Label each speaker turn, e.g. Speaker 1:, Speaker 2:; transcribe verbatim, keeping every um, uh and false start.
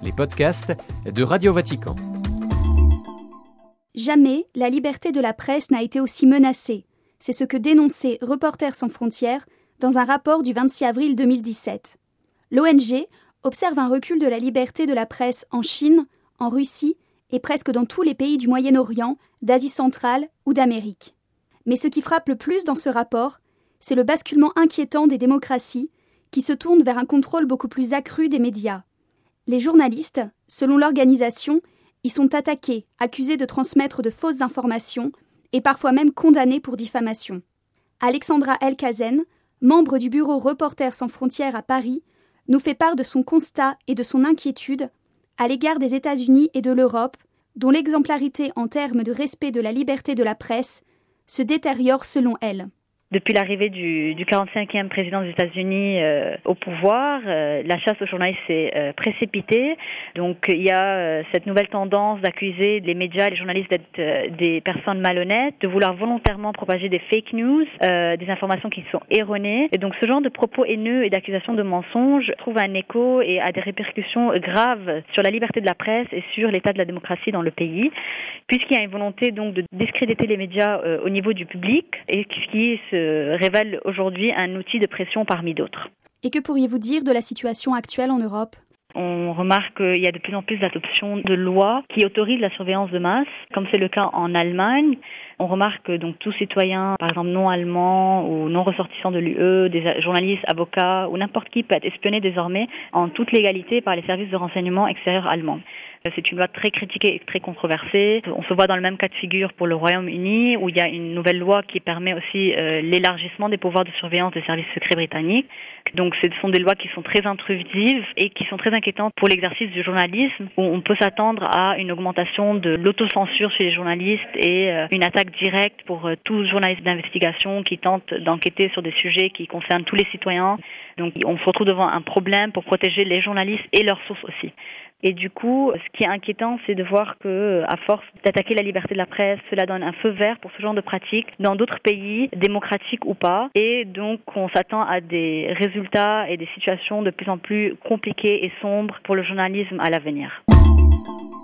Speaker 1: les podcasts de Radio Vatican.
Speaker 2: Jamais la liberté de la presse n'a été aussi menacée. C'est ce que dénonçait Reporters sans frontières dans un rapport du vingt-six avril deux mille dix-sept. L'O N G observe un recul de la liberté de la presse en Chine, en Russie et presque dans tous les pays du Moyen-Orient, d'Asie centrale ou d'Amérique. Mais ce qui frappe le plus dans ce rapport, c'est le basculement inquiétant des démocraties qui se tournent vers un contrôle beaucoup plus accru des médias. Les journalistes, selon l'organisation, y sont attaqués, accusés de transmettre de fausses informations et parfois même condamnés pour diffamation. Alexandra Elkazen, membre du bureau Reporters sans frontières à Paris, nous fait part de son constat et de son inquiétude à l'égard des États-Unis et de l'Europe, dont l'exemplarité en termes de respect de la liberté de la presse se détériore selon elle.
Speaker 3: Depuis l'arrivée du, du quarante-cinquième président des États-Unis euh, au pouvoir, euh, la chasse aux journalistes s'est euh, précipitée. Donc il y a euh, cette nouvelle tendance d'accuser les médias et les journalistes d'être euh, des personnes malhonnêtes, de vouloir volontairement propager des fake news, euh, des informations qui sont erronées. Et donc ce genre de propos haineux et d'accusations de mensonges trouve un écho et a des répercussions graves sur la liberté de la presse et sur l'état de la démocratie dans le pays, puisqu'il y a une volonté donc de discréditer les médias euh, au niveau du public et ce qui se révèle aujourd'hui un outil de pression parmi d'autres.
Speaker 2: Et que pourriez-vous dire de la situation actuelle en Europe ?
Speaker 3: On remarque qu'il y a de plus en plus d'adoption de lois qui autorisent la surveillance de masse, comme c'est le cas en Allemagne. On remarque que donc tout citoyen, par exemple non allemand ou non ressortissant de l'U E, des journalistes, avocats ou n'importe qui peut être espionné désormais en toute légalité par les services de renseignement extérieurs allemands. C'est une loi très critiquée et très controversée. On se voit dans le même cas de figure pour le Royaume-Uni, où il y a une nouvelle loi qui permet aussi euh, l'élargissement des pouvoirs de surveillance des services secrets britanniques. Donc ce sont des lois qui sont très intrusives et qui sont très inquiétantes pour l'exercice du journalisme, où on peut s'attendre à une augmentation de l'autocensure chez les journalistes et euh, une attaque directe pour euh, tout journaliste d'investigation qui tente d'enquêter sur des sujets qui concernent tous les citoyens. Donc on se retrouve devant un problème pour protéger les journalistes et leurs sources aussi. Et du coup, ce qui est inquiétant, c'est de voir que, à force d'attaquer la liberté de la presse, cela donne un feu vert pour ce genre de pratiques dans d'autres pays, démocratiques ou pas. Et donc, on s'attend à des résultats et des situations de plus en plus compliquées et sombres pour le journalisme à l'avenir.